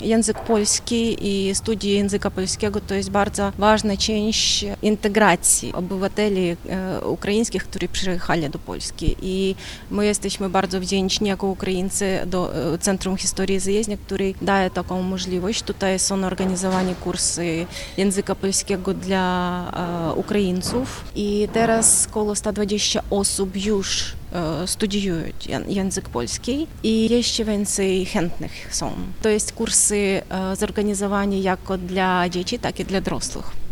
Język polski i studia języka polskiego to jest bardzo ważna część integracji obywateli ukraińskich, którzy przyjechali do Polski. I my jesteśmy bardzo wdzięczni jako Ukraińcy do Centrum Historii Zajezdnia, który daje taką możliwość. Tutaj są organizowane kursy języka polskiego dla Ukraińców i teraz około 120 osób już studiują język polski i jeszcze więcej chętnych są. To jest kursy zorganizowane jako dla dzieci, tak i dla dorosłych.